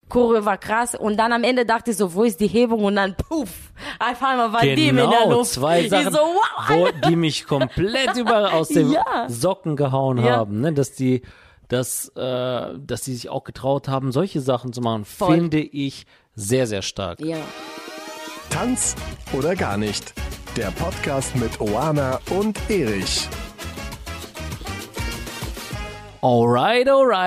Choreo war krass. Und dann am Ende dachte ich so, wo ist die Hebung? Und dann, puff, auf einmal war die in der Luft. Zwei Sachen, ich so, wow. die mich komplett aus den Socken gehauen haben, ne? Dass die sich auch getraut haben, solche Sachen zu machen, finde ich sehr, sehr stark. Ja. Tanz oder gar nicht. Der Podcast mit Oana und Erich. Alright.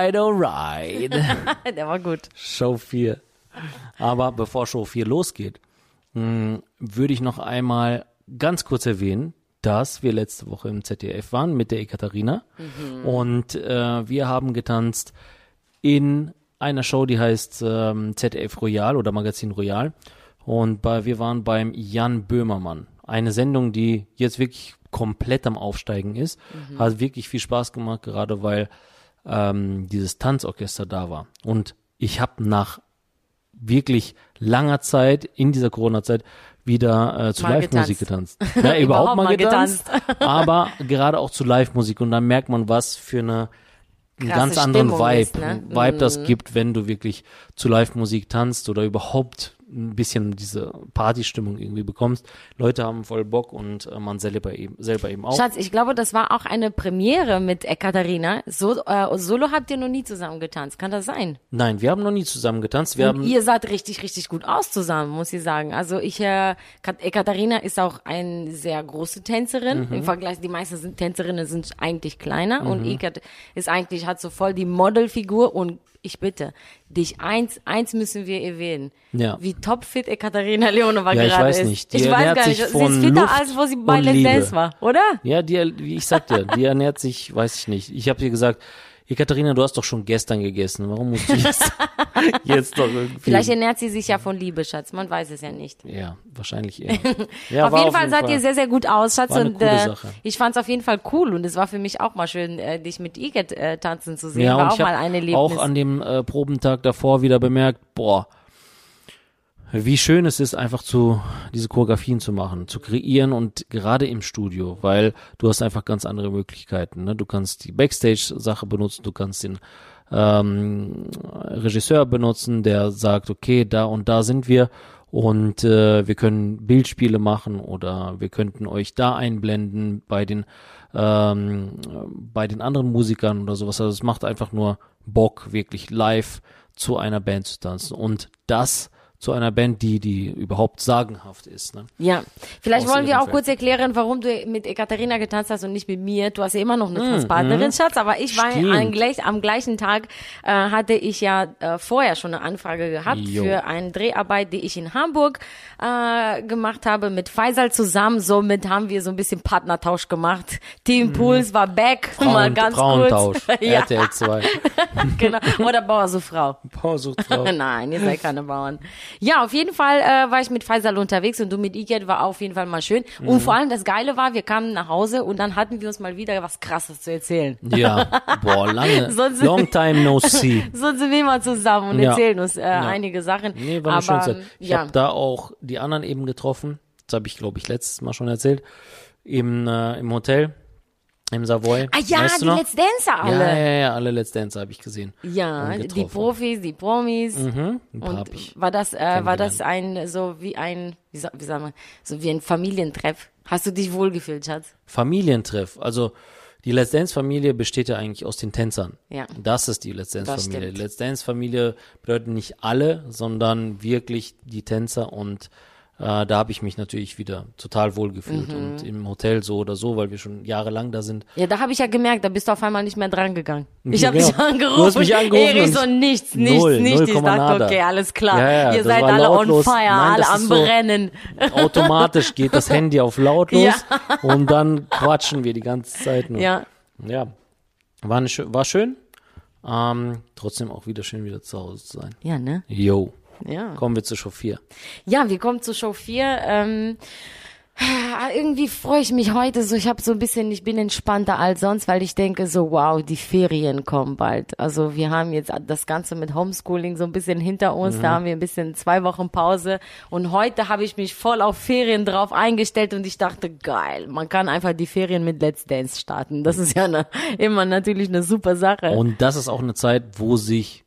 Der war gut. Show 4. Aber bevor Show 4 losgeht, würde ich noch einmal ganz kurz erwähnen, dass wir letzte Woche im ZDF waren mit der Ekaterina und wir haben getanzt in einer Show, die heißt ZDF Royal oder Magazin Royal und wir waren beim Jan Böhmermann. Eine Sendung, die jetzt wirklich komplett am Aufsteigen ist. Hat wirklich viel Spaß gemacht, gerade weil dieses Tanzorchester da war. Und ich habe nach wirklich langer Zeit, in dieser Corona-Zeit, wieder zu Live-Musik getanzt. Ja, überhaupt mal getanzt. Aber gerade auch zu Live-Musik. Und dann merkt man, was für einen ganz anderen Stimmung Vibe, ist, ne? Vibe das gibt, wenn du wirklich zu Live-Musik tanzt oder überhaupt ein bisschen diese Partystimmung irgendwie bekommst. Leute haben voll Bock und man selber eben auch. Schatz, ich glaube, das war auch eine Premiere mit Ekaterina. Solo habt ihr noch nie zusammen getanzt. Kann das sein? Nein, wir haben noch nie zusammen getanzt. Ihr seid richtig, richtig gut aus zusammen, muss ich sagen. Also Ekaterina ist auch eine sehr große Tänzerin. Im Vergleich, die meisten Tänzerinnen sind eigentlich kleiner und Ikat ist eigentlich, hat so voll die Modelfigur und ich bitte dich, eins müssen wir erwähnen. Ja. Wie topfit Ekaterina Leonova gerade ist. Ich weiß nicht. Die ich weiß ernährt gar nicht. sich Sie von ist fitter, Luft als wo sie bei und Let's Liebe. Dance war, oder? Ja, wie ich sagte, die ernährt sich, weiß ich nicht. Ich habe ihr gesagt, Ekaterina, du hast doch schon gestern gegessen. Warum musst du jetzt doch irgendwie... Vielleicht ernährt sie sich ja von Liebe, Schatz. Man weiß es ja nicht. Ja, wahrscheinlich eher. Ja, auf jeden Fall seid ihr sehr, sehr gut aus, Schatz. War eine Und coole Sache. ich fand's auf jeden Fall cool. Und es war für mich auch mal schön, dich mit Iket tanzen zu sehen. Ja, War und auch ich mal ein habe Erlebnis. auch an dem Probentag davor wieder bemerkt, wie schön es ist, einfach diese Choreografien zu machen, zu kreieren und gerade im Studio, weil du hast einfach ganz andere Möglichkeiten. Ne? Du kannst die Backstage-Sache benutzen, du kannst den Regisseur benutzen, der sagt, okay, da und da sind wir und wir können Bildspiele machen oder wir könnten euch da einblenden bei den anderen Musikern oder sowas. Also es macht einfach nur Bock, wirklich live zu einer Band zu tanzen und das zu einer Band, die überhaupt sagenhaft ist. Ne? Ja, vielleicht Aus wollen wir ihrem auch kurz erklären, warum du mit Ekaterina getanzt hast und nicht mit mir. Du hast ja immer noch eine Tanzpartnerin, Schatz, aber ich war am gleichen Tag, hatte ich ja vorher schon eine Anfrage gehabt für eine Dreharbeit, die ich in Hamburg gemacht habe mit Faisal zusammen. Somit haben wir so ein bisschen Partnertausch gemacht. Team Puls war back, mal ganz Frauentausch, kurz. Ja. RTL 2. Genau. Oder Bauer sucht Frau. Bauer sucht Frau. Nein, ihr seid keine Bauern. Ja, auf jeden Fall war ich mit Faisal unterwegs und du mit Iket war auf jeden Fall mal schön. Und vor allem das Geile war, wir kamen nach Hause und dann hatten wir uns mal wieder was Krasses zu erzählen. Ja, long time no see. Sonst sind wir immer zusammen und erzählen uns einige Sachen. Nee, war eine schöne Zeit. Ich habe da auch die anderen eben getroffen. Das habe ich, glaube ich, letztes Mal schon erzählt. Im Hotel. Im Savoy. Ah ja, weißt du die noch? Let's Dancer alle. Ja, alle Let's Dancer habe ich gesehen. Ja, die Profis, die Promis. Ein paar Und hab ich war das ein, so wie ein Familientreff? Hast du dich wohlgefühlt, Schatz? Familientreff. Also die Let's Dance Familie besteht ja eigentlich aus den Tänzern. Ja. Das ist die Let's Dance Familie. stimmt. Die Let's Dance Familie bedeutet nicht alle, sondern wirklich die Tänzer und da habe ich mich natürlich wieder total wohl gefühlt und im Hotel so oder so, weil wir schon jahrelang da sind. Ja, da habe ich ja gemerkt, da bist du auf einmal nicht mehr dran gegangen. Ich Ja, habe genau. dich angerufen. Du hast mich angerufen Erich und so nichts. null Ich dachte, nada. okay, alles klar. Ja, Ihr das seid war alle lautlos. on fire, Nein, das alle am ist so Brennen. Automatisch geht das Handy auf lautlos Ja. und dann quatschen wir die ganze Zeit nur. Ja. Ja, war schön. Trotzdem auch wieder schön, wieder zu Hause zu sein. Ja, ne? Yo. Ja. Kommen wir zur Show 4. Ja, wir kommen zu Show 4. Irgendwie freue ich mich heute so, ich bin entspannter als sonst, weil ich denke so, wow, die Ferien kommen bald. Also wir haben jetzt das Ganze mit Homeschooling so ein bisschen hinter uns, da haben wir ein bisschen 2 Wochen Pause und heute habe ich mich voll auf Ferien drauf eingestellt und ich dachte, geil, man kann einfach die Ferien mit Let's Dance starten. Das ist ja immer natürlich eine super Sache. Und das ist auch eine Zeit, wo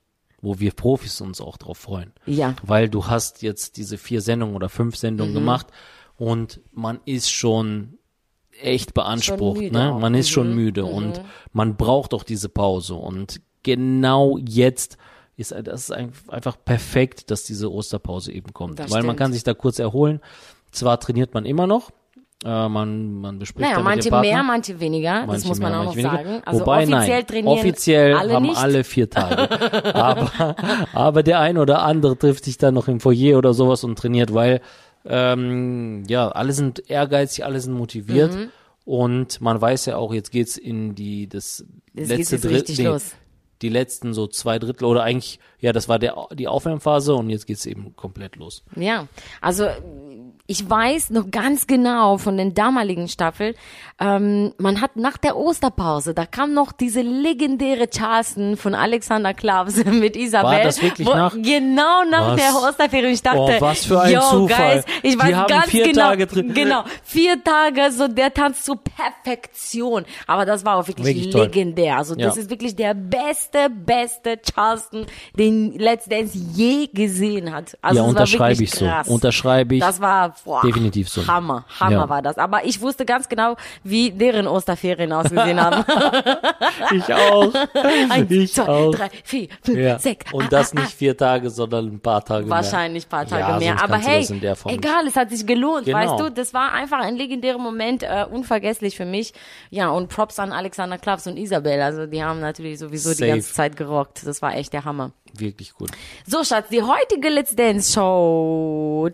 wo wir Profis uns auch drauf freuen. Ja. Weil du hast jetzt diese 4 Sendungen oder 5 Sendungen gemacht und man ist schon echt beansprucht, müde ne? auch. Man ist schon müde und man braucht auch diese Pause und genau jetzt ist das einfach perfekt, dass diese Osterpause eben kommt, Das weil man stimmt. kann sich da kurz erholen. Zwar trainiert man immer noch, man bespricht Naja, da mit manche dem Partner. mehr, manche weniger. Das Manche muss man mehr, auch noch manche weniger. sagen. Also Wobei, offiziell nein, trainieren offiziell alle haben nicht. alle 4 Tage. aber der ein oder andere trifft sich dann noch im Foyer oder sowas und trainiert, weil alle sind ehrgeizig, alle sind motiviert und man weiß ja auch, jetzt geht's in das Jetzt letzte geht's jetzt richtig los. Die letzten so 2 Drittel oder eigentlich, ja, das war die Aufwärmphase und jetzt geht's eben komplett los. Ja, also ich weiß noch ganz genau von den damaligen Staffeln, man hat nach der Osterpause, da kam noch diese legendäre Charleston von Alexander Klavs mit Isabel. War das wirklich Genau nach Was? der Osterferie. Ich dachte, Oh, was für ein yo, Zufall. Guys, ich Die weiß haben ganz 4 genau, Tage drin. genau, 4 Tage, so der Tanz zur Perfektion. Aber das war auch wirklich toll. legendär. Also das Ja. ist wirklich der beste Charleston, den Let's Dance je gesehen hat. Also Ja, es war unterschreibe wirklich ich so. krass. Unterschreibe ich. Das war definitiv so. Hammer Ja. war das. Aber ich wusste ganz genau, wie deren Osterferien ausgesehen haben. Ich auch. 1, Ich 2, auch. 3, 4, 5, Ja. 6. Und das nicht 4 Tage, sondern ein paar Tage Wahrscheinlich ein paar Tage Ja, mehr. sonst Aber kannst du hey, das in der Form nicht. egal, es hat sich gelohnt, Genau. weißt du? Das war einfach ein legendärer Moment, unvergesslich für mich. Ja, und Props an Alexander Klavs und Isabel. Also die haben natürlich sowieso die Safe. ganze Zeit gerockt. Das war echt der Hammer. Wirklich gut. So, Schatz, die heutige Let's Dance Show.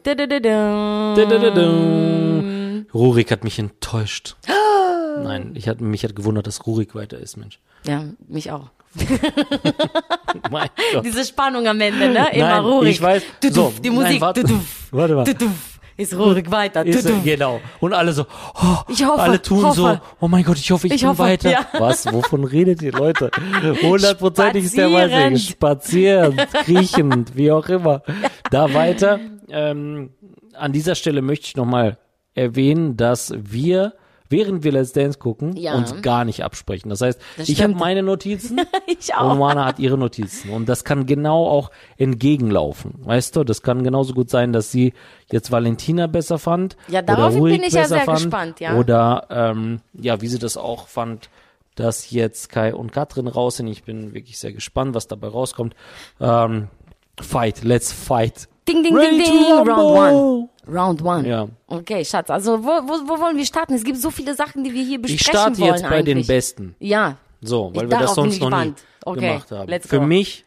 Rurik hat mich enttäuscht. Nein, mich hat gewundert, dass Rurik weiter ist, Mensch. Ja, mich auch. Mein Gott. Diese Spannung am Ende, ne? Immer Nein, Rurik. ich weiß. Tuduf, So, die Musik. nein, warte. Tuduf, Warte mal. tuduf. Ist Rurik weiter. Ist, Tuduf. genau. Und alle so, oh, Ich hoffe, alle tun hoffe. so, oh mein Gott, ich hoffe, ich bin hoffe, weiter. ja. Was? Wovon redet ihr, Leute? 100%ig ist der Spazierend. Weise. Spazierend, kriechend, wie auch immer. Da weiter. An dieser Stelle möchte ich nochmal erwähnen, dass wir, während wir Let's Dance gucken, Ja. uns gar nicht absprechen. Das heißt, Das ich habe stimmt. meine Notizen Ich auch. und Moana hat ihre Notizen. Und das kann genau auch entgegenlaufen. Weißt du, das kann genauso gut sein, dass sie jetzt Valentina besser fand. Ja, oder daraufhin Rurik bin ich ja besser sehr fand, gespannt, ja. Oder, wie sie das auch fand, dass jetzt Kai und Katrin raus sind. Ich bin wirklich sehr gespannt, was dabei rauskommt. Fight, let's fight. Ding, ding, Ready ding, to ding. rumble. Round one. Ja. Okay, Schatz. Also, wo wollen wir starten? Es gibt so viele Sachen, die wir hier besprechen Ich starte wollen jetzt bei den eigentlich. Besten. Ja. So, weil Ich- wir das darauf bin sonst ich noch nie gespannt. Okay, gemacht haben. let's Für go. mich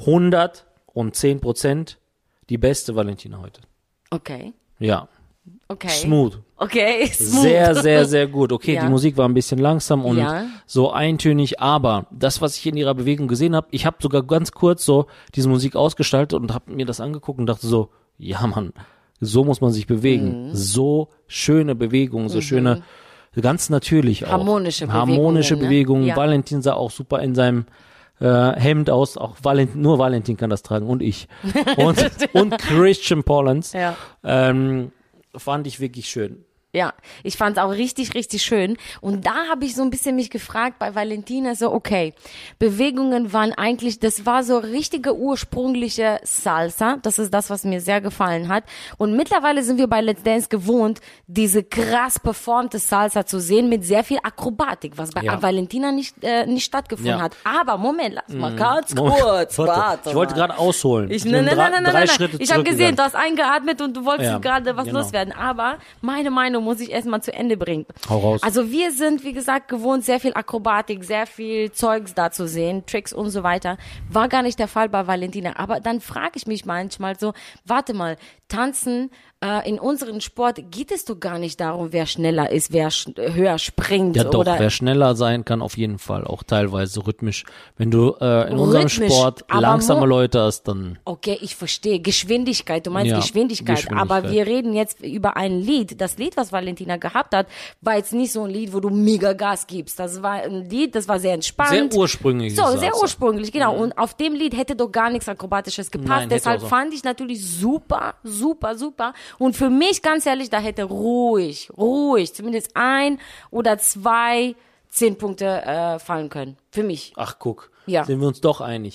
110% die beste Valentina heute. Okay. Ja, Okay. smooth. Okay, smooth. Sehr, sehr, sehr gut. Okay, Ja. die Musik war ein bisschen langsam und Ja. so eintönig, aber das, was ich in ihrer Bewegung gesehen habe, ich habe sogar ganz kurz so diese Musik ausgestaltet und habe mir das angeguckt und dachte so, ja Mann, so muss man sich bewegen. Mhm. So schöne Bewegungen, so schöne, ganz natürlich auch. Harmonische Harmonische Bewegungen, ne? Bewegungen. Ja. Valentin sah auch super in seinem Hemd aus, auch nur Valentin kann das tragen und ich. Und Christian Pollens. Ja. Fand ich wirklich schön. Ja, ich fand's auch richtig, richtig schön. Und da habe ich so ein bisschen mich gefragt bei Valentina, so okay, Bewegungen waren eigentlich, das war so richtige ursprüngliche Salsa. Das ist das, was mir sehr gefallen hat. Und mittlerweile sind wir bei Let's Dance gewohnt, diese krass performte Salsa zu sehen mit sehr viel Akrobatik, was bei Ja. Valentina nicht stattgefunden Ja. hat. Aber Moment, lass mal ganz Moment, kurz, warte Ich wollte mal. gerade ausholen. Nein, Drei Schritte ich habe gesehen, zurückgegangen. du hast eingeatmet und du wolltest Ja, gerade was genau. loswerden. Aber meine Meinung muss ich erstmal zu Ende bringen. Hau raus. Also wir sind, wie gesagt, gewohnt, sehr viel Akrobatik, sehr viel Zeugs da zu sehen, Tricks und so weiter. War gar nicht der Fall bei Valentina. Aber dann frage ich mich manchmal so, warte mal, tanzen in unserem Sport geht es doch gar nicht darum, wer schneller ist, wer höher springt. Ja doch, oder wer schneller sein kann, auf jeden Fall, auch teilweise rhythmisch. Wenn du in unserem Rhythmisch, Sport aber langsame Leute hast, dann Okay, ich verstehe. Geschwindigkeit, du meinst Ja, Geschwindigkeit. Aber Geschwindigkeit. wir reden jetzt über ein Lied. Das Lied, was Valentina gehabt hat, war jetzt nicht so ein Lied, wo du mega Gas gibst. Das war ein Lied, das war sehr entspannt. sehr ursprünglich. So, Salsa. sehr ursprünglich, genau. Und auf dem Lied hätte doch gar nichts Akrobatisches gepasst. Nein, hätte Deshalb auch so. fand ich natürlich super, super, super. Und für mich, ganz ehrlich, da hätte ruhig, zumindest 1 oder 2 10 Punkte fallen können. Für mich. Ach guck, Ja. sind wir uns doch einig.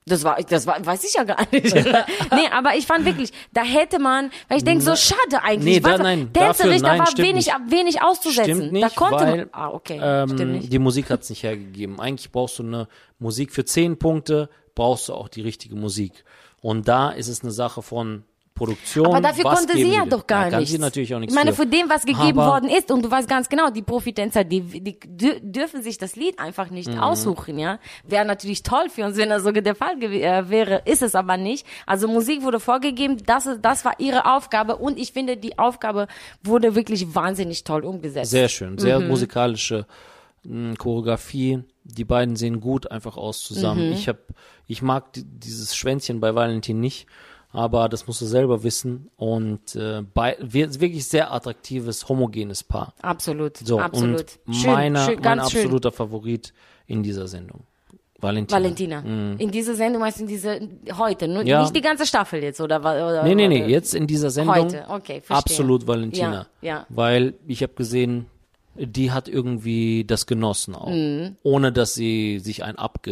Das weiß ich ja gar nicht. Nee, aber ich fand wirklich, da hätte man, weil ich denke, so schade eigentlich. Tänzerisch, da war wenig auszusetzen. Stimmt nicht, da konnte weil, man, okay, stimmt nicht. die Musik hat's nicht hergegeben. Eigentlich brauchst du eine Musik für 10 Punkte, brauchst du auch die richtige Musik. Und da ist es eine Sache von Produktion. Aber dafür konnte sie ja doch gar nichts. Kann sie natürlich auch nichts. Ich meine, für dem, was gegeben worden ist, und du weißt ganz genau, die Profitänzer, die dürfen sich das Lied einfach nicht aussuchen, ja. Wäre natürlich toll für uns, wenn das sogar der Fall wäre, ist es aber nicht. Also Musik wurde vorgegeben, das war ihre Aufgabe, und ich finde, die Aufgabe wurde wirklich wahnsinnig toll umgesetzt. Sehr schön, sehr musikalische Choreografie. Die beiden sehen gut einfach aus zusammen. Ich mag dieses Schwänzchen bei Valentin nicht, aber das musst du selber wissen, und wirklich sehr attraktives, homogenes Paar. Absolut, so, absolut. Und mein absoluter Favorit in dieser Sendung. Valentina. In dieser Sendung, meinst du heute, nicht die ganze Staffel jetzt, oder? Nee, jetzt in dieser Sendung. Heute, okay, verstehe. Absolut Valentina. Ja. Weil ich habe gesehen, die hat irgendwie das genossen auch, ohne dass sie sich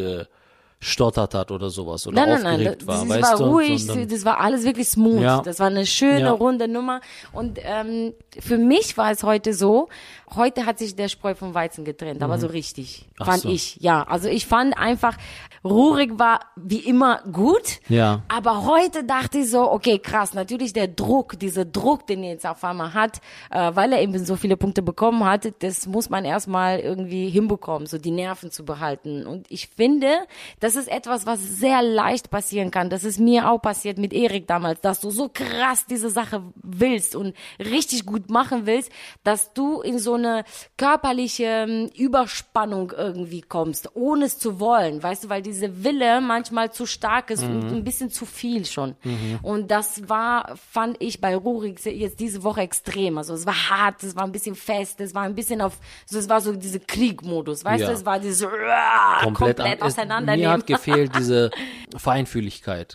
abgestottert hat oder sowas oder aufgeregt war. Das war ruhig, das war alles wirklich smooth. Ja. Das war eine schöne, runde Nummer. Und für mich war es heute so, heute hat sich der Spreu vom Weizen getrennt, aber so richtig, fand ich. Ja, also ich fand einfach, Rurik war wie immer gut, aber heute dachte ich so, okay, krass, natürlich dieser Druck, den er jetzt auf einmal hat, weil er eben so viele Punkte bekommen hat, das muss man erstmal irgendwie hinbekommen, so die Nerven zu behalten. Und ich finde, das ist etwas, was sehr leicht passieren kann. Das ist mir auch passiert mit Erik damals, dass du so krass diese Sache willst und richtig gut machen willst, dass du in so eine körperliche Überspannung irgendwie kommst, ohne es zu wollen, weißt du, weil diese Wille manchmal zu stark ist und ein bisschen zu viel schon. Und das fand ich bei Rurik jetzt diese Woche extrem. Also es war hart, es war ein bisschen fest, es war ein bisschen es war so diese Kriegmodus, weißt du, es war diese komplett auseinandernehmen. Mir hat gefehlt diese Feinfühligkeit.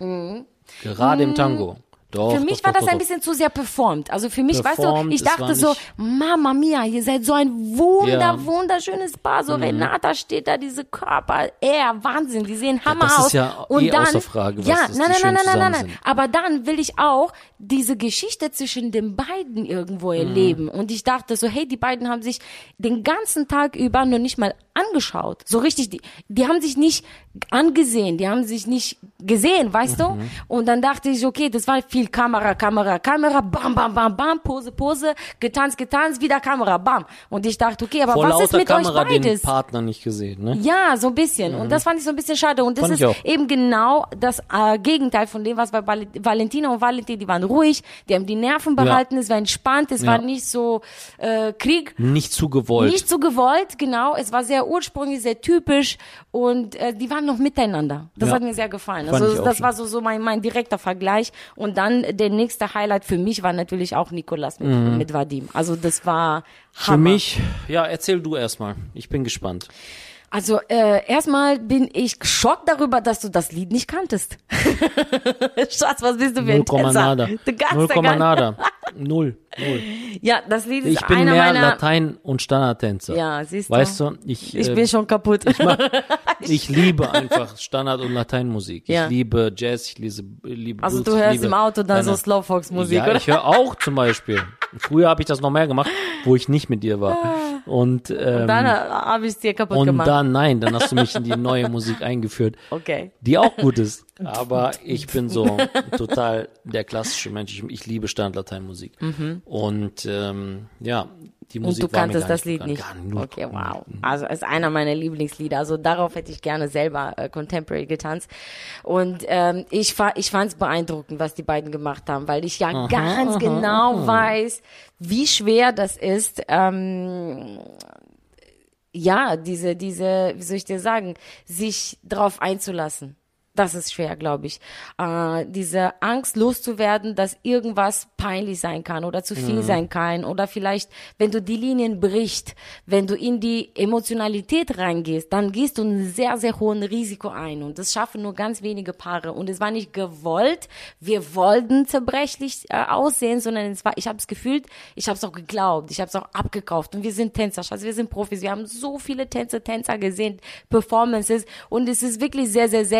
Gerade im Tango. Doch, für mich war das ein bisschen zu sehr performt. Also für mich, weißt du, ich dachte so, Mama mia, ihr seid so ein wunderschönes Paar. So Renata steht da, diese Körper, Wahnsinn, die sehen Hammer aus. Das ist ja und dann, außer Frage, was nein. Aber dann will ich auch diese Geschichte zwischen den beiden irgendwo erleben. Und ich dachte so, hey, die beiden haben sich den ganzen Tag über noch nicht mal angeschaut. So richtig, die haben sich nicht angesehen, die haben sich nicht gesehen, weißt du? Und dann dachte ich, okay, das war viel Kamera, bam, bam, bam, bam, Pose, getanzt, wieder Kamera, bam. Und ich dachte, okay, aber was ist mit Kamera euch beides? Den Partner nicht gesehen, ne? Ja, so ein bisschen. Und das fand ich so ein bisschen schade. Und das ist eben genau das Gegenteil von dem, was bei Valentina und Valentin, die waren ruhig, die haben die Nerven behalten, es war entspannt, es war nicht so Krieg. Nicht zu gewollt. Nicht zu gewollt, genau. Es war sehr ursprünglich, sehr typisch, und die waren noch miteinander. Das hat mir sehr gefallen. Also das war so mein direkter Vergleich. Und dann der nächste Highlight für mich war natürlich auch Nicolas mit Vadim. Also das war Hammer. Für mich, erzähl du erstmal. Ich bin gespannt. Also erstmal bin ich geschockt darüber, dass du das Lied nicht kanntest. Schatz, was bist du für ein Tänzer? Null. Null. Ja, das Lied ist ich bin einer mehr meiner... Latein- und Standardtänzer. Ja, siehst du. Weißt du, ich bin schon kaputt. Ich liebe einfach Standard- und Lateinmusik. Ich liebe Jazz, ich liebe Also Blues, du hörst im Auto dann so Slowfox-Musik, oder? Ich höre auch zum Beispiel. Früher habe ich das noch mehr gemacht, wo ich nicht mit dir war. Und dann habe ich es dir kaputt gemacht. Und dann hast du mich in die neue Musik eingeführt, die auch gut ist. Aber ich bin so total der klassische Mensch. Ich liebe Standard-Lateinmusik. Und die Musik. Und du kanntest das Lied nicht? Okay, wow. Also es ist einer meiner Lieblingslieder. Also darauf hätte ich gerne selber Contemporary getanzt. Und ich fand es beeindruckend, was die beiden gemacht haben, weil ich ganz genau weiß, wie schwer das ist, diese, wie soll ich dir sagen, sich drauf einzulassen. Das ist schwer, glaube ich. Diese Angst loszuwerden, dass irgendwas peinlich sein kann oder zu viel sein kann oder vielleicht, wenn du die Linien brichst, wenn du in die Emotionalität reingehst, dann gehst du ein sehr, sehr hohes Risiko ein und das schaffen nur ganz wenige Paare und es war nicht gewollt, wir wollten zerbrechlich aussehen, sondern ich habe es gefühlt, ich habe es auch geglaubt, ich habe es auch abgekauft und wir sind Tänzer, also wir sind Profis, wir haben so viele Tänzer gesehen, Performances und es ist wirklich sehr, sehr selten,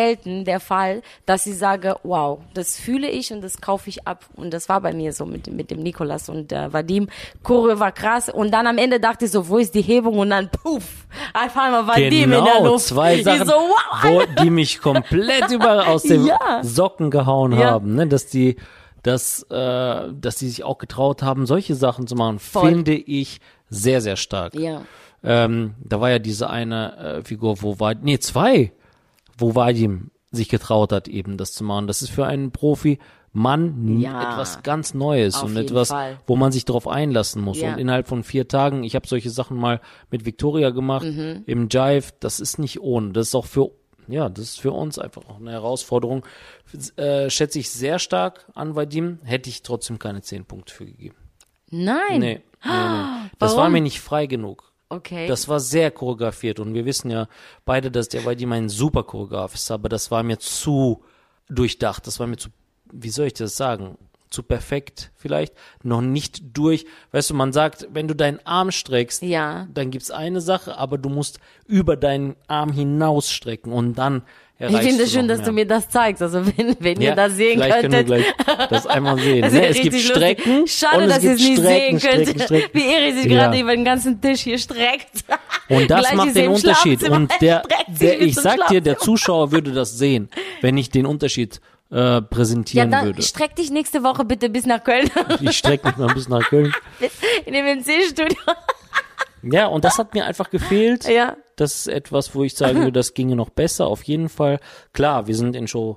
trotzdem der Fall, dass ich sage, wow, das fühle ich und das kaufe ich ab. Und das war bei mir so mit dem Nicolas und Vadim. Choreo war krass. Und dann am Ende dachte ich so, wo ist die Hebung? Und dann, puff, auf einmal Vadim in der Luft. Zwei Sachen, ich so, wow, die mich komplett aus den Socken gehauen haben, ne? Dass die sich auch getraut haben, solche Sachen zu machen, finde ich sehr, sehr stark. Ja. Da war ja diese eine Figur, zwei, wo Vadim sich getraut hat, eben das zu machen. Das ist für einen Profi-Mann etwas ganz Neues und etwas, wo man sich darauf einlassen muss. Ja. Und innerhalb von 4 Tagen, ich habe solche Sachen mal mit Victoria gemacht, im Jive, das ist nicht ohne. Das ist auch das ist für uns einfach auch eine Herausforderung. Schätze ich sehr stark an Vadim, hätte ich trotzdem keine 10 Punkte für gegeben. Nein. Nee. Das war mir nicht frei genug. Okay. Das war sehr choreografiert und wir wissen ja beide, dass der Vadim ein super Choreograf ist, aber das war mir zu durchdacht, das war mir zu, wie soll ich das sagen, zu perfekt vielleicht, noch nicht durch. Weißt du, man sagt, wenn du deinen Arm streckst, dann gibt's eine Sache, aber du musst über deinen Arm hinausstrecken und dann ich finde es schön, dass du mir das zeigst. Also wenn ihr das sehen könntet. Können wir gleich das einmal sehen. Es gibt Strecken. Lustig. Schade, dass ihr es nicht sehen könnt, wie Eri sich gerade über den ganzen Tisch hier streckt. Und das macht den Unterschied. Und ich sag dir, der Zuschauer würde das sehen, wenn ich den Unterschied präsentieren würde. Ja, dann streck dich nächste Woche bitte bis nach Köln. Ich streck mich mal bis nach Köln. In dem MC-Studio. Ja, und das hat mir einfach gefehlt. Ja. Das ist etwas, wo ich sagen würde, das ginge noch besser, auf jeden Fall. Klar, wir sind in Show,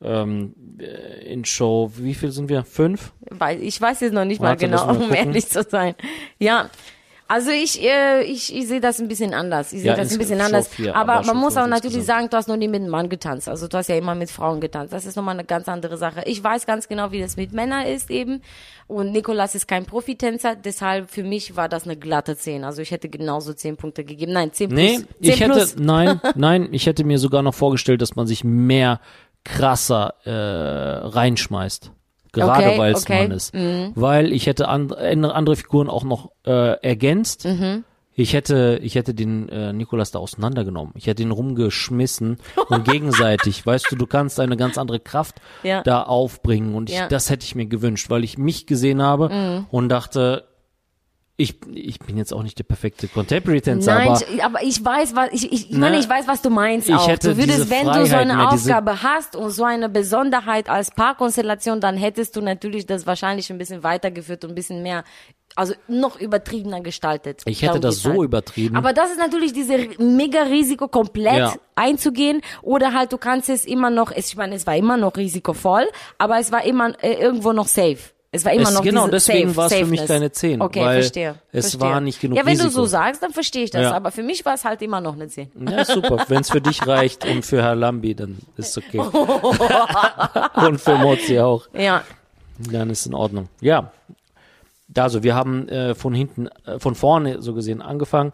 wie viel sind wir? 5? Ich weiß jetzt noch nicht mal genau, um ehrlich zu sein. Ja. Also ich sehe das ein bisschen anders. Aber man muss auch natürlich sagen, du hast noch nie mit einem Mann getanzt. Also du hast ja immer mit Frauen getanzt. Das ist nochmal eine ganz andere Sache. Ich weiß ganz genau, wie das mit Männern ist eben. Und Nicolas ist kein Profitänzer. Deshalb für mich war das eine glatte 10. Also ich hätte genauso 10 Punkte gegeben. Nein, 10 plus. Nein, ich hätte mir sogar noch vorgestellt, dass man sich mehr krasser reinschmeißt. Gerade weil es Mann ist. Weil ich hätte andere Figuren auch noch ergänzt. Ich hätte den Nicolas da auseinandergenommen. Ich hätte ihn rumgeschmissen und gegenseitig, weißt du kannst eine ganz andere Kraft da aufbringen und das hätte ich mir gewünscht, weil ich mich gesehen habe und dachte, ich bin jetzt auch nicht der perfekte Contemporary-Tänzer, aber ich weiß, ich weiß, was du meinst auch. Du würdest, wenn du so eine Aufgabe hast und so eine Besonderheit als Paarkonstellation, dann hättest du natürlich das wahrscheinlich ein bisschen weitergeführt und ein bisschen mehr, also noch übertriebener gestaltet. Ich hätte das so übertrieben. Aber das ist natürlich dieses mega Risiko, komplett einzugehen, oder halt du kannst es immer noch, ich meine, es war immer noch risikovoll, aber es war immer irgendwo noch safe. Es war immer noch genau, deswegen war es für mich keine 10. Okay, weil verstehe. Es war nicht genug Wenn Risiko. du so sagst, dann verstehe ich das. Aber für mich war es halt immer noch eine 10. Ja, super. Wenn es für dich reicht und für Herr Lambi, dann ist es okay. Und für Mozi auch. Ja. Dann ist es in Ordnung. Ja. Also wir haben von vorne so gesehen angefangen.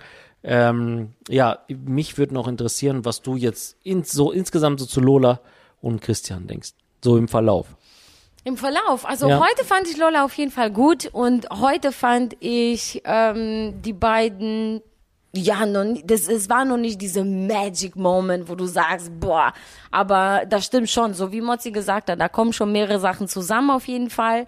Mich würde noch interessieren, was du jetzt insgesamt so zu Lola und Christian denkst. So im Verlauf. Im Verlauf. Also heute fand ich Lola auf jeden Fall gut und heute fand ich die beiden, es war noch nicht diese Magic Moment, wo du sagst, boah, aber das stimmt schon, so wie Mozi gesagt hat, da kommen schon mehrere Sachen zusammen auf jeden Fall.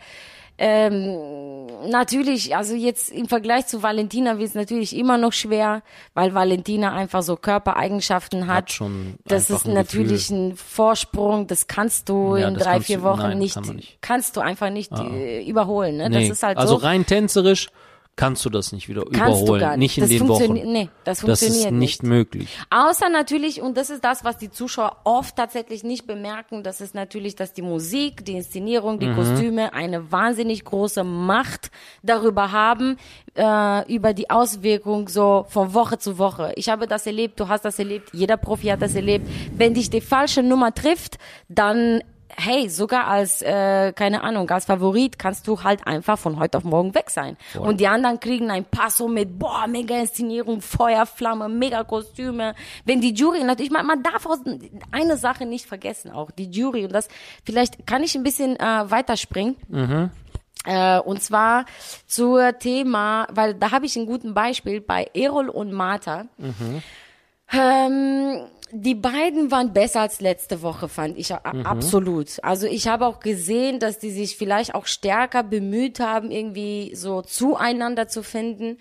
Natürlich, also jetzt im Vergleich zu Valentina wird es natürlich immer noch schwer, weil Valentina einfach so Körpereigenschaften hat. Das ist natürlich ein Vorsprung, das kannst du in 3-4 Wochen kannst du einfach nicht überholen. Ne? Nee. Das ist halt also so. rein tänzerisch kannst du das nicht wieder überholen. Nicht in den Wochen. Nee, das funktioniert nicht. Das ist nicht möglich. Außer natürlich, und das ist das, was die Zuschauer oft tatsächlich nicht bemerken, das ist natürlich, dass die Musik, die Inszenierung, die Kostüme eine wahnsinnig große Macht darüber haben, über die Auswirkung so von Woche zu Woche. Ich habe das erlebt, du hast das erlebt, jeder Profi hat das erlebt. Wenn dich die falsche Nummer trifft, dann hey, sogar als, keine Ahnung, als Favorit kannst du halt einfach von heute auf morgen weg sein. Voll. Und die anderen kriegen ein Passo mit, boah, mega Inszenierung, Feuerflamme, mega Kostüme. Wenn die Jury, natürlich, man darf auch eine Sache nicht vergessen, auch die Jury, und das, vielleicht kann ich ein bisschen weiterspringen. Und zwar zur Thema, weil da habe ich ein gutes Beispiel bei Erol und Martha. Die beiden waren besser als letzte Woche, fand ich absolut. Also ich habe auch gesehen, dass die sich vielleicht auch stärker bemüht haben, irgendwie so zueinander zu finden.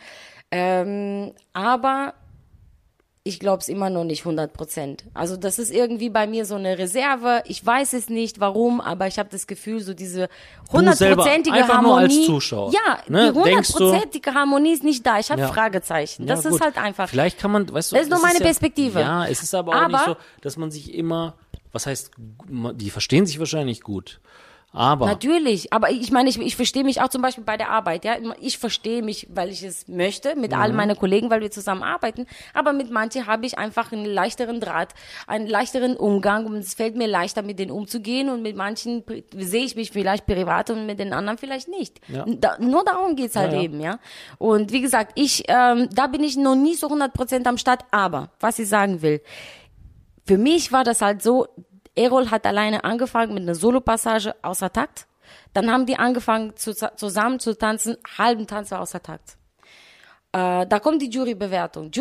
Aber ich glaube es immer noch nicht 100%. Also das ist irgendwie bei mir so eine Reserve. Ich weiß es nicht, warum, aber ich habe das Gefühl, so diese 100%ige Harmonie. Nur als Zuschauer, ja, ne? die 100%ige Harmonie ist nicht da. Ich habe Fragezeichen. Das ist halt einfach. Vielleicht kann man, weißt du, das ist nur meine Perspektive. Ja, es ist aber auch nicht so, dass man sich immer, was heißt, die verstehen sich wahrscheinlich gut. Aber natürlich, aber ich meine, ich verstehe mich auch zum Beispiel bei der Arbeit, ja. Ich verstehe mich, weil ich es möchte, mit all meinen Kollegen, weil wir zusammen arbeiten, aber mit manchen habe ich einfach einen leichteren Draht, einen leichteren Umgang und es fällt mir leichter, mit denen umzugehen und mit manchen sehe ich mich vielleicht privat und mit den anderen vielleicht nicht. Ja. Nur darum geht's halt eben, ja. Und wie gesagt, da bin ich noch nie so 100% am Start, aber was ich sagen will, für mich war das halt so, Erol hat alleine angefangen mit einer Solopassage außer Takt. Dann haben die angefangen zusammen zu tanzen, halben Tanz war außer Takt. Da kommt die Jurybewertung.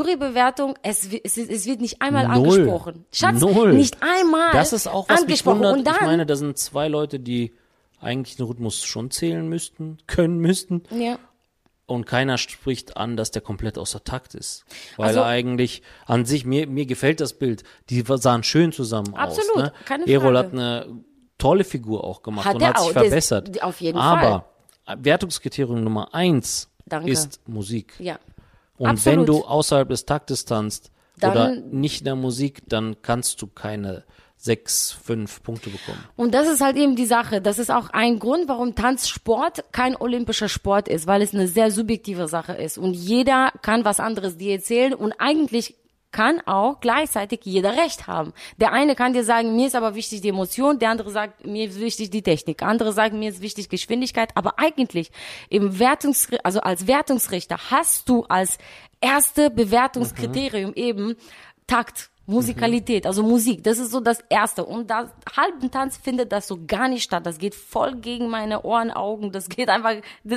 Es wird nicht einmal angesprochen. Schatz, nicht einmal das ist auch was mich wundert. Und dann, ich meine, da sind zwei Leute, die eigentlich den Rhythmus schon zählen können müssten. Ja. Und keiner spricht an, dass der komplett außer Takt ist. Weil eigentlich an sich, mir gefällt das Bild. Die sahen schön zusammen absolut, aus. Ne? Keine Frage. Erol hat eine tolle Figur auch gemacht und hat sich verbessert. Auf jeden Fall. Aber Wertungskriterium Nummer 1 ist Musik. Ja. Und absolut. wenn du außerhalb des Taktes tanzt dann, oder nicht in der Musik, dann kannst du keine 6, 5 Punkte bekommen. Und das ist halt eben die Sache. Das ist auch ein Grund, warum Tanzsport kein olympischer Sport ist, weil es eine sehr subjektive Sache ist. Und jeder kann was anderes dir erzählen und eigentlich kann auch gleichzeitig jeder Recht haben. Der eine kann dir sagen, mir ist aber wichtig die Emotion, der andere sagt, mir ist wichtig die Technik, andere sagen, mir ist wichtig Geschwindigkeit, aber eigentlich also als Wertungsrichter hast du als erste Bewertungskriterium eben Takt. Musikalität, also Musik, das ist so das Erste. Und da halben Tanz findet das so gar nicht statt. Das geht voll gegen meine Ohren, Augen. Das geht einfach,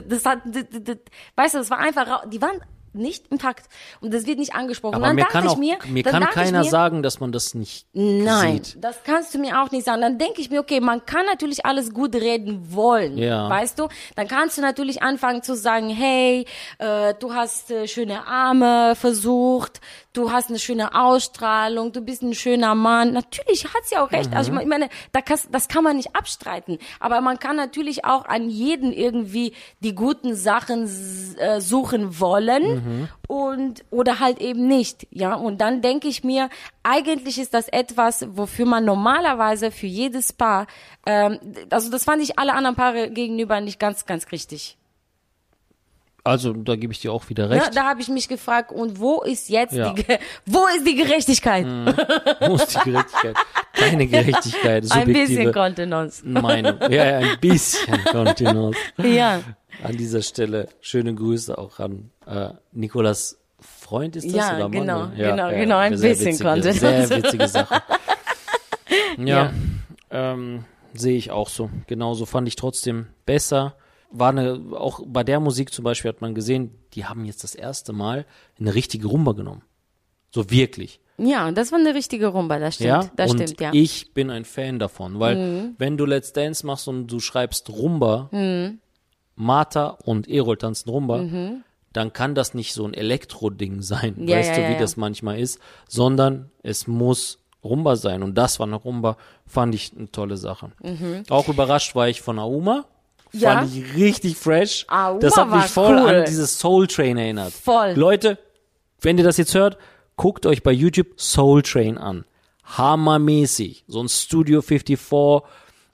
weißt du, das war einfach, die waren nicht im Takt. Und das wird nicht angesprochen. Aber und dann mir kann keiner sagen, dass man das nicht nein, sieht. Das kannst du mir auch nicht sagen. Dann denke ich mir, okay, man kann natürlich alles gut reden wollen, weißt du? Dann kannst du natürlich anfangen zu sagen, hey, du hast schöne Arme versucht, du hast eine schöne Ausstrahlung, du bist ein schöner Mann. Natürlich hat sie auch recht. Also ich meine, das kann man nicht abstreiten. Aber man kann natürlich auch an jeden irgendwie die guten Sachen suchen wollen. Oder halt eben nicht, ja. Und dann denke ich mir, eigentlich ist das etwas, wofür man normalerweise für jedes Paar, also das fand ich alle anderen Paare gegenüber nicht ganz, ganz richtig. Also, da gebe ich dir auch wieder recht. Ja, da habe ich mich gefragt, und wo ist jetzt wo ist die Gerechtigkeit? Wo ist die Gerechtigkeit? Keine Gerechtigkeit, subjektive ein bisschen Kontenance. Meinung. Ja, ein bisschen Kontenance. Ja. An dieser Stelle schöne Grüße auch an Nikolas Freund, ist das? Ja, oder genau, Mann? genau, ein bisschen Kontenance. Sehr witzige Sache. Ja. Sehe ich auch so. Genauso fand ich trotzdem besser. Auch bei der Musik zum Beispiel hat man gesehen, die haben jetzt das erste Mal eine richtige Rumba genommen. So wirklich. Ja, das war eine richtige Rumba, das stimmt. Ja? Das und stimmt, ja. Ich bin ein Fan davon, weil wenn du Let's Dance machst und du schreibst Rumba, Martha und Erol tanzen Rumba, dann kann das nicht so ein Elektro-Ding sein, weißt du, wie das manchmal ist, sondern es muss Rumba sein. Und das war eine Rumba, fand ich eine tolle Sache. Auch überrascht war ich von Auma. Fand ich richtig fresh. Auma das hat mich voll cool. an dieses Soul Train erinnert. Voll. Leute, wenn ihr das jetzt hört, guckt euch bei YouTube Soul Train an. Hammermäßig. So ein Studio 54,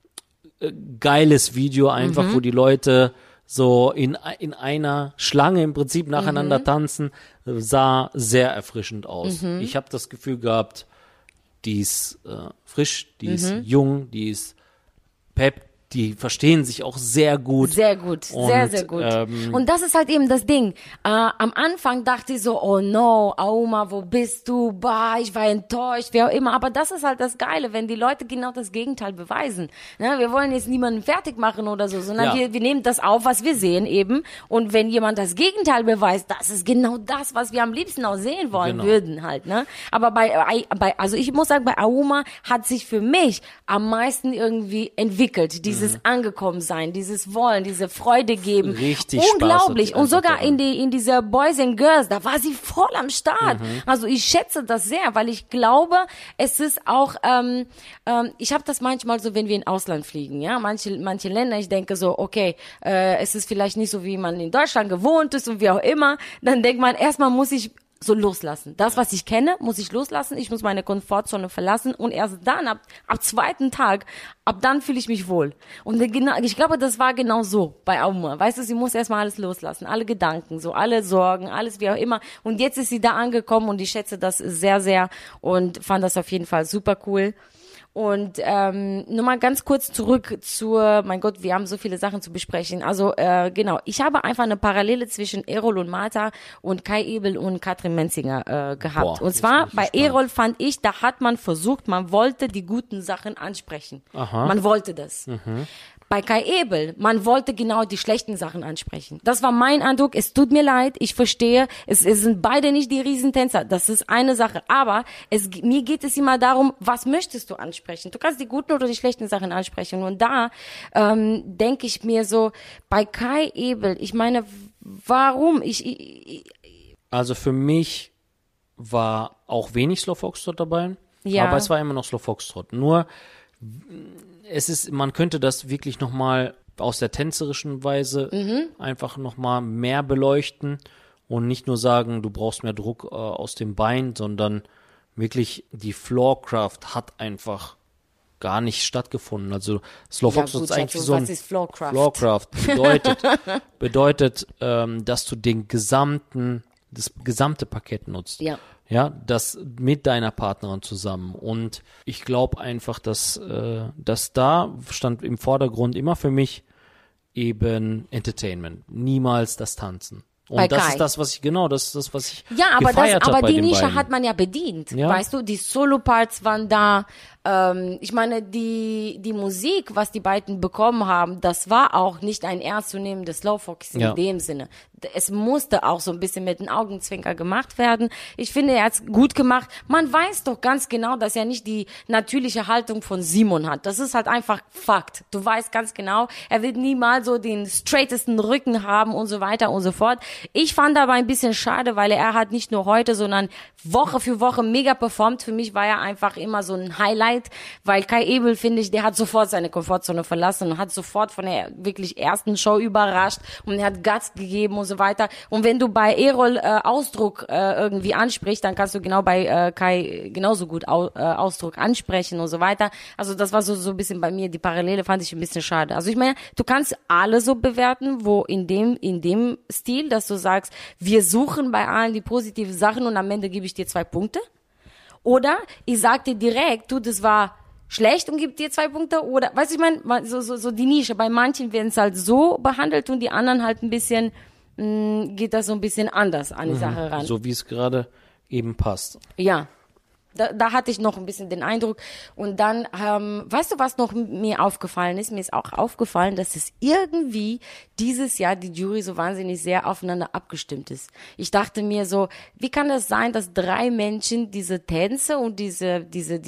geiles Video einfach, wo die Leute so in einer Schlange im Prinzip nacheinander tanzen, sah sehr erfrischend aus. Ich habe das Gefühl gehabt, die ist frisch, die ist jung, die ist pep, die verstehen sich auch sehr gut. Sehr gut, sehr, sehr gut. Und das ist halt eben das Ding. Am Anfang dachte ich so, oh no, Auma, wo bist du? Bah, ich war enttäuscht, wer auch immer. Aber das ist halt das Geile, wenn die Leute genau das Gegenteil beweisen. Ne? Wir wollen jetzt niemanden fertig machen oder so, sondern wir nehmen das auf, was wir sehen eben. Und wenn jemand das Gegenteil beweist, das ist genau das, was wir am liebsten auch sehen wollen würden halt. Ne? Aber also ich muss sagen, bei Auma hat sich für mich am meisten irgendwie entwickelt. Dieses angekommen sein, dieses Wollen, diese Freude geben. Richtig unglaublich. Spaß Und sogar in dieser Boys and Girls, da war sie voll am Start. Also ich schätze das sehr, weil ich glaube, es ist auch, ich habe das manchmal so, wenn wir in Ausland fliegen, ja, manche Länder, ich denke so, okay, es ist vielleicht nicht so, wie man in Deutschland gewohnt ist und wie auch immer, dann denkt man, erstmal muss ich so loslassen. Das, was ich kenne, muss ich loslassen. Ich muss meine Komfortzone verlassen und erst dann, ab zweiten Tag, ab dann fühle ich mich wohl. Und ich glaube, das war genau so bei Auma. Weißt du, sie muss erstmal alles loslassen. Alle Gedanken, so alle Sorgen, alles wie auch immer. Und jetzt ist sie da angekommen und ich schätze das sehr, sehr und fand das auf jeden Fall super cool. Und nur mal ganz kurz zurück mein Gott, wir haben so viele Sachen zu besprechen. Also genau, ich habe einfach eine Parallele zwischen Errol und Martha und Kai Ebel und Katrin Menzinger gehabt. Und zwar bei Errol fand ich, da hat man versucht, man wollte die guten Sachen ansprechen. Aha. Man wollte das. Bei Kai Ebel, man wollte genau die schlechten Sachen ansprechen. Das war mein Eindruck. Es tut mir leid, ich verstehe. Es sind beide nicht die Riesentänzer. Das ist eine Sache. Aber mir geht es immer darum, was möchtest du ansprechen? Du kannst die guten oder die schlechten Sachen ansprechen. Und da denke ich mir so, bei Kai Ebel, ich meine, warum? Also für mich war auch wenig Slow Foxtrot dabei. Ja. Aber es war immer noch Slow Foxtrot. Nur man könnte das wirklich nochmal aus der tänzerischen Weise einfach nochmal mehr beleuchten und nicht nur sagen, du brauchst mehr Druck aus dem Bein, sondern wirklich die Floorcraft hat einfach gar nicht stattgefunden. Also Slow Foxtrot ist eigentlich so ein was ist Floorcraft? Floorcraft bedeutet, dass du das gesamte Paket nutzt. Ja. Ja, das mit deiner Partnerin zusammen. Und ich glaube einfach, dass da stand im Vordergrund immer für mich eben Entertainment, niemals das Tanzen. Und bei das Kai. ist das, was ich Ja, gefeiert habe aber bei die den Nische beiden. hat man ja bedient, Ja. weißt du, die Solo-Parts waren da, ich meine, die Musik, was die beiden bekommen haben, das war auch nicht ein ernstzunehmendes Slowfox in dem Sinne. Es musste auch so ein bisschen mit den Augenzwinker gemacht werden. Ich finde, er hat's gut gemacht. Man weiß doch ganz genau, dass er nicht die natürliche Haltung von Simon hat. Das ist halt einfach Fakt. Du weißt ganz genau, er wird niemals so den straightesten Rücken haben und so weiter und so fort. Ich fand aber ein bisschen schade, weil er hat nicht nur heute, sondern Woche für Woche mega performt. Für mich war er einfach immer so ein Highlight, weil Kai Ebel, finde ich, der hat sofort seine Komfortzone verlassen und hat sofort von der wirklich ersten Show überrascht und er hat Guts gegeben und so weiter. Und wenn du bei Errol Ausdruck irgendwie ansprichst, dann kannst du genau bei Kai genauso gut Ausdruck ansprechen und so weiter. Also das war so ein bisschen bei mir, die Parallele fand ich ein bisschen schade. Also ich meine, du kannst alle so bewerten, wo in dem Stil, dass du sagst, wir suchen bei allen die positiven Sachen und am Ende gebe ich dir 2 Punkte. Oder ich sag dir direkt, du, das war schlecht und gib dir 2 Punkte. Oder, weißt du, ich meine, so die Nische. Bei manchen werden es halt so behandelt und die anderen halt ein bisschen, geht das so ein bisschen anders an die Sache ran. So wie es gerade eben passt. Ja. Da hatte ich noch ein bisschen den Eindruck. Und dann, weißt du, was noch mir aufgefallen ist? Mir ist auch aufgefallen, dass es irgendwie dieses Jahr die Jury so wahnsinnig sehr aufeinander abgestimmt ist. Ich dachte mir so, wie kann das sein, dass 3 Menschen diese Tänze und diese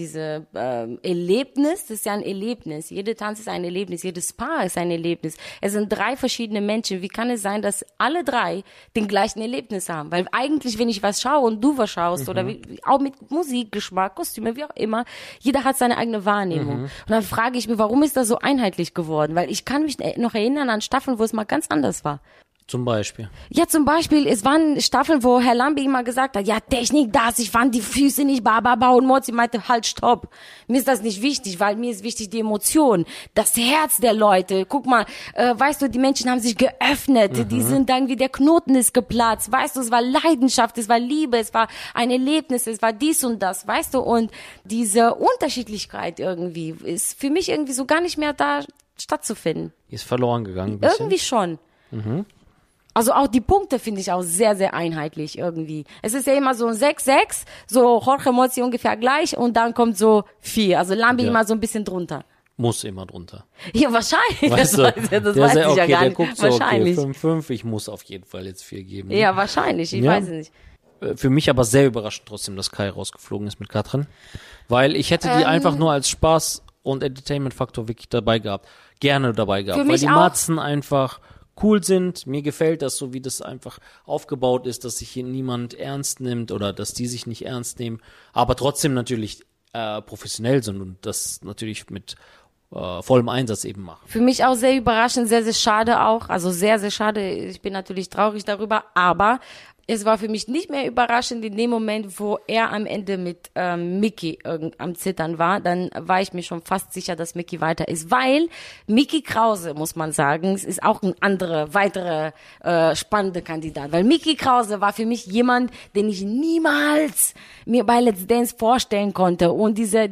Erlebnis, das ist ja ein Erlebnis. Jeder Tanz ist ein Erlebnis, jedes Paar ist ein Erlebnis. Es sind 3 verschiedene Menschen. Wie kann es sein, dass alle 3 den gleichen Erlebnis haben? Weil eigentlich, wenn ich was schaue und du was schaust oder auch mit Musik, Geschmack, Kostüme, wie auch immer. Jeder hat seine eigene Wahrnehmung. Und dann frage ich mich, warum ist das so einheitlich geworden? Weil ich kann mich noch erinnern an Staffeln, wo es mal ganz anders war. Zum Beispiel. Ja, zum Beispiel, es waren Staffeln, wo Herr Lambi immer gesagt hat, ja, Technik das, ich fand die Füße nicht, und Mozi meinte, halt, stopp. Mir ist das nicht wichtig, weil mir ist wichtig die Emotion, das Herz der Leute. Guck mal, weißt du, die Menschen haben sich geöffnet, die sind irgendwie, der Knoten ist geplatzt, weißt du, es war Leidenschaft, es war Liebe, es war ein Erlebnis, es war dies und das, weißt du, und diese Unterschiedlichkeit irgendwie ist für mich irgendwie so gar nicht mehr da stattzufinden. Ist verloren gegangen. Ein bisschen. Irgendwie schon. Also auch die Punkte finde ich auch sehr, sehr einheitlich irgendwie. Es ist ja immer so ein 6-6, so Jorge Mozzi ungefähr gleich und dann kommt so 4. Also Lambi immer so ein bisschen drunter. Muss immer drunter. Ja, wahrscheinlich. Weißt du, das weiß ich ja gar der nicht. guckt so, Wahrscheinlich. okay, 5-5, ich muss auf jeden Fall jetzt 4 geben. Ja, wahrscheinlich. Ich weiß es nicht. Für mich aber sehr überraschend trotzdem, dass Kai rausgeflogen ist mit Katrin. Weil ich hätte die einfach nur als Spaß und Entertainment-Faktor wirklich dabei gehabt. Gerne dabei gehabt. Für Weil mich die auch. Matzen einfach cool sind. Mir gefällt das, so wie das einfach aufgebaut ist, dass sich hier niemand ernst nimmt oder dass die sich nicht ernst nehmen. Aber trotzdem natürlich professionell sind und das natürlich mit vollem Einsatz eben machen. Für mich auch sehr überraschend, sehr, sehr schade auch. Also sehr, sehr schade. Ich bin natürlich traurig darüber, aber es war für mich nicht mehr überraschend in dem Moment, wo er am Ende mit Mickey am Zittern war. Dann war ich mir schon fast sicher, dass Mickey weiter ist. Weil Mickey Krause, muss man sagen, es ist auch ein weitere spannende Kandidat. Weil Mickey Krause war für mich jemand, den ich niemals mir bei Let's Dance vorstellen konnte. Und diese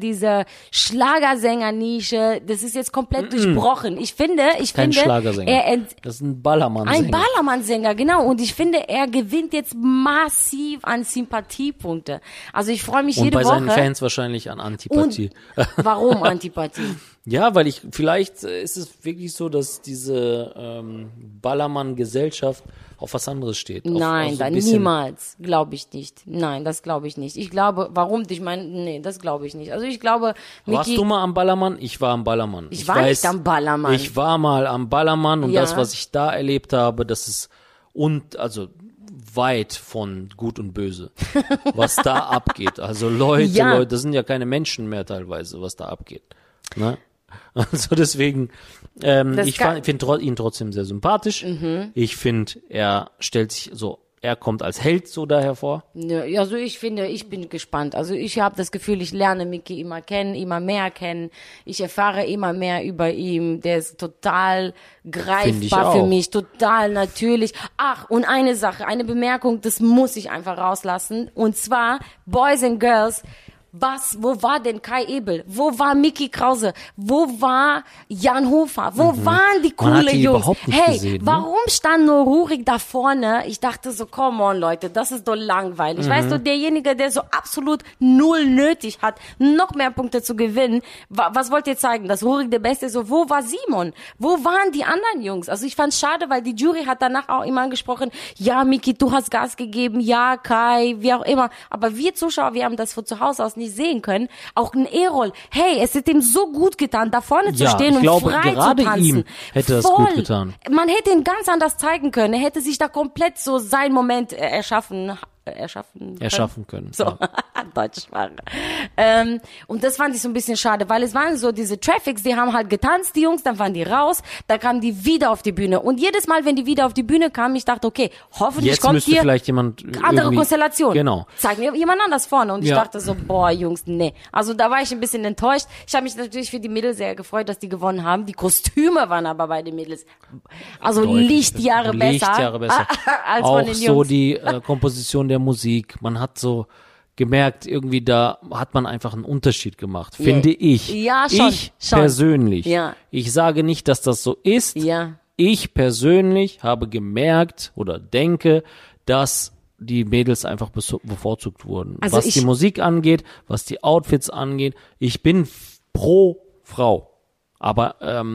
Schlagersänger-Nische, das ist jetzt komplett durchbrochen. Ich finde, Kein Schlagersänger. Das ist ein Ballermann-Sänger. Ein Ballermann-Sänger, genau. Und ich finde, er gewinnt jetzt massiv an Sympathiepunkte. Also ich freue mich Und jede bei Woche. seinen Fans wahrscheinlich an Antipathie. Warum Antipathie? Ja, weil vielleicht ist es wirklich so, dass diese Ballermann-Gesellschaft auf was anderes steht. Nein, auf so ein dann bisschen- niemals. Glaube ich nicht. Nein, das glaube ich nicht. Ich glaube, warum? Ich meine, nee, das glaube ich nicht. Also ich glaube, Warst Mickey, du mal am Ballermann? Ich war am Ballermann. Ich war nicht am Ballermann. Ich war mal am Ballermann und Ja. das, was ich da erlebt habe, das ist also weit von Gut und Böse, was da abgeht. Also Leute, das sind ja keine Menschen mehr teilweise, was da abgeht. Ne? Also deswegen, ich finde ihn trotzdem sehr sympathisch. Ich finde, er kommt als Held so da hervor. Ja, also ich bin gespannt. Also ich habe das Gefühl, ich lerne Mickey immer kennen, immer mehr kennen. Ich erfahre immer mehr über ihn. Der ist total greifbar für auch. mich, total natürlich. Ach, und eine Sache, eine Bemerkung, das muss ich einfach rauslassen. Und zwar, Boys and Girls, wo war denn Kai Ebel? Wo war Mickey Krause? Wo war Jan Hofer? Wo waren die Man hat coole die Jungs? überhaupt nicht Hey, gesehen, ne? warum stand nur Rurik da vorne? Ich dachte so, come on, Leute, das ist doch langweilig. Weißt du, derjenige, der so absolut null nötig hat, noch mehr Punkte zu gewinnen, was wollt ihr zeigen? Dass Rurik der Beste ist? So, wo war Simon? Wo waren die anderen Jungs? Also ich fand's schade, weil die Jury hat danach auch immer angesprochen, ja, Miki, du hast Gas gegeben, ja, Kai, wie auch immer. Aber wir Zuschauer, wir haben das von zu Hause aus nicht sehen können. Auch ein Erol, hey, es hätte ihm so gut getan, da vorne zu Ja, stehen ich und glaube, frei gerade zu tanzen. ihm hätte das Voll. gut getan. Man hätte ihn ganz anders zeigen können. Er hätte sich da komplett so seinen Moment erschaffen können. So, deutsche Sprache. Und das fand ich so ein bisschen schade, weil es waren so diese Traffics, die haben halt getanzt, die Jungs, dann waren die raus, da kamen die wieder auf die Bühne. Und jedes Mal, wenn die wieder auf die Bühne kamen, ich dachte, okay, hoffentlich Jetzt kommt müsste hier vielleicht jemand andere irgendwie- Konstellation. Genau. Zeig mir jemand anders vorne. Und ich Ja. dachte so, boah, Jungs, nee. Also da war ich ein bisschen enttäuscht. Ich habe mich natürlich für die Mädels sehr gefreut, dass die gewonnen haben. Die Kostüme waren aber bei den Mädels also Deutlich Lichtjahre besser als Auch von den so Jungs. die Komposition der Musik. Man hat so gemerkt, irgendwie da hat man einfach einen Unterschied gemacht, finde ich. Ja, schon, Ich schon. persönlich. Ja. Ich sage nicht, dass das so ist. Ja. Ich persönlich habe gemerkt oder denke, dass die Mädels einfach bevorzugt wurden. Also was die Musik angeht, was die Outfits angeht. Ich bin pro Frau. Aber